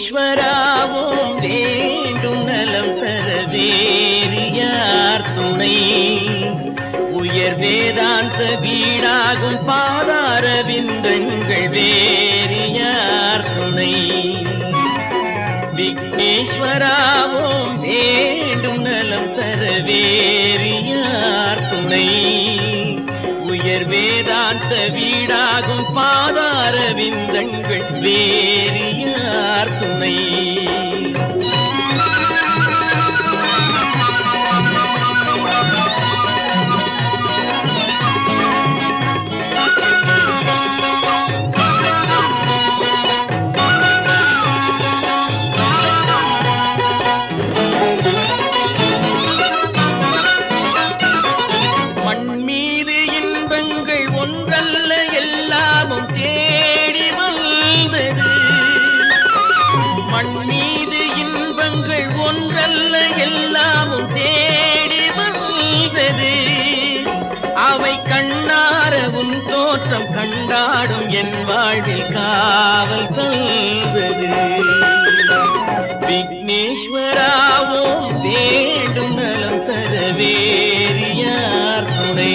விக்னேஸ்வராவும் வேண்டும் நலம் தர வேறு யார் துணை? உயர் வேதாந்த வீடாகும் பாதார விந்தங்கள் வேறு யார் துணை? விக்னேஸ்வராவும் வேண்டும் நலம் தர வேறு யார் துணை? உயர் வேதாந்த வீடாகும் பாதார விந்தங்கள் வேறு யார் துணை? ஒன்றல்ல எல்லாமும் தேடி வந்தது. மண் மீது இன்பங்கள் ஒன்றல்ல எல்லாமும் தேடி வந்தது. அவை கண்ணார உன் தோற்றம் கண்டாடும் என் வாழ்வில் காவல் தந்தது. விக்னேஸ்வராவும் வேண்டும் நலம் தர வேறு யார் துணை?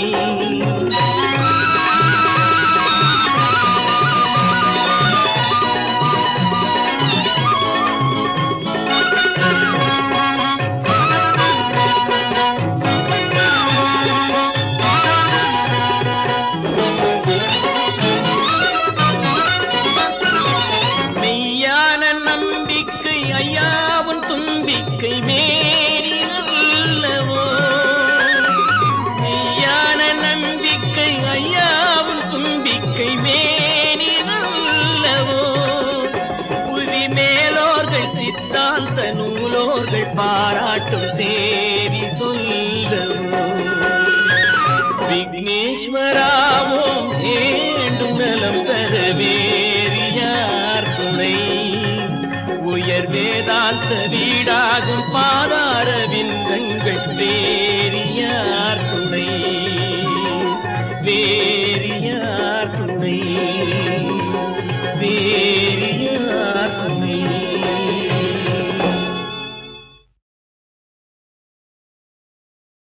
நம்பிக்கை ஐயாவும் தும்பிக்கை மேரி நல்லவோ? மெய்யான நம்பிக்கை ஐயாவும் தும்பிக்கை மேரி நல்லவோ? புவி மேலோர்கள் சித்தாந்த நூலோர்கள் பாராட்டும் தேவி சொல்லவோ? விக்னேஸ்வராவும் வேண்டும் நலம் தர வேறு யார் துணை? உயர் வேதாந்த வீடாகும் பாதா